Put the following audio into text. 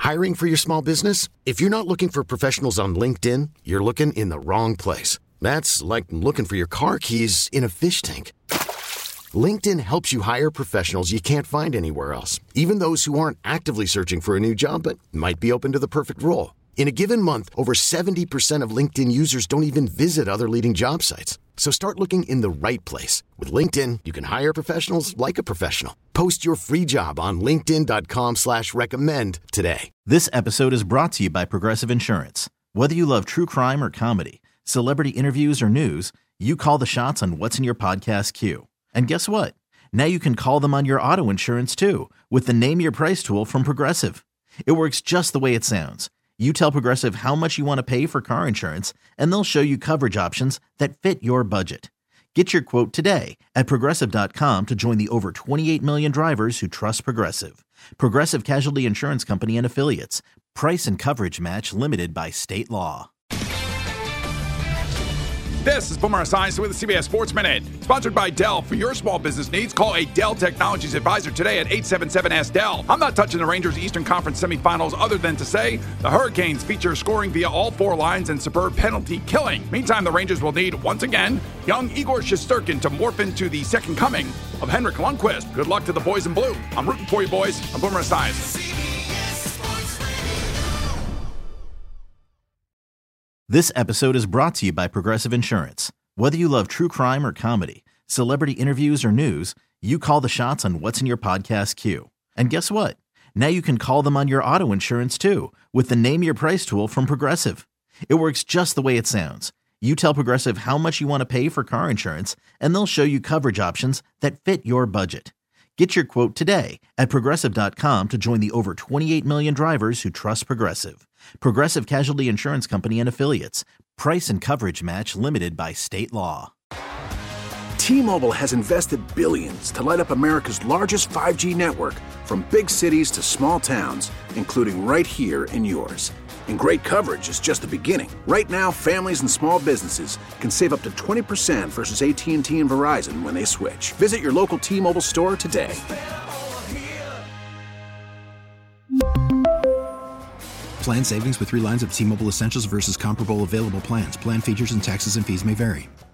Hiring for your small business? If you're not looking for professionals on LinkedIn, you're looking in the wrong place. That's like looking for your car keys in a fish tank. LinkedIn helps you hire professionals you can't find anywhere else, even those who aren't actively searching for a new job but might be open to the perfect role. In a given month, over 70% of LinkedIn users don't even visit other leading job sites. So start looking in the right place. With LinkedIn, you can hire professionals like a professional. Post your free job on linkedin.com/recommend today. This episode is brought to you by Progressive Insurance. Whether you love true crime or comedy, celebrity interviews or news, you call the shots on what's in your podcast queue. And guess what? Now you can call them on your auto insurance too with the Name Your Price tool from Progressive. It works just the way it sounds. You tell Progressive how much you want to pay for car insurance, and they'll show you coverage options that fit your budget. Get your quote today at Progressive.com to join the over 28 million drivers who trust Progressive. Progressive Casualty Insurance Company and Affiliates. Price and coverage match limited by state law. This is Boomer Esiason with the CBS Sports Minute, sponsored by Dell. For your small business needs, call a Dell Technologies advisor today at 877-S-DELL. I'm not touching the Rangers' Eastern Conference semifinals other than to say the Hurricanes feature scoring via all four lines and superb penalty killing. Meantime, the Rangers will need, once again, young Igor Shesterkin to morph into the second coming of Henrik Lundqvist. Good luck to the boys in blue. I'm rooting for you, boys. I'm Boomer Esiason. This episode is brought to you by Progressive Insurance. Whether you love true crime or comedy, celebrity interviews or news, you call the shots on what's in your podcast queue. And guess what? Now you can call them on your auto insurance too with the Name Your Price tool from Progressive. It works just the way it sounds. You tell Progressive how much you want to pay for car insurance, and they'll show you coverage options that fit your budget. Get your quote today at Progressive.com to join the over 28 million drivers who trust Progressive. Progressive Casualty Insurance Company and Affiliates. Price and coverage match limited by state law. T-Mobile has invested billions to light up America's largest 5G network, from big cities to small towns, including right here in yours. And great coverage is just the beginning. Right now, families and small businesses can save up to 20% versus AT&T and Verizon when they switch. Visit your local T-Mobile store today. Plan savings with 3 lines of T-Mobile Essentials versus comparable available plans. Plan features and taxes and fees may vary.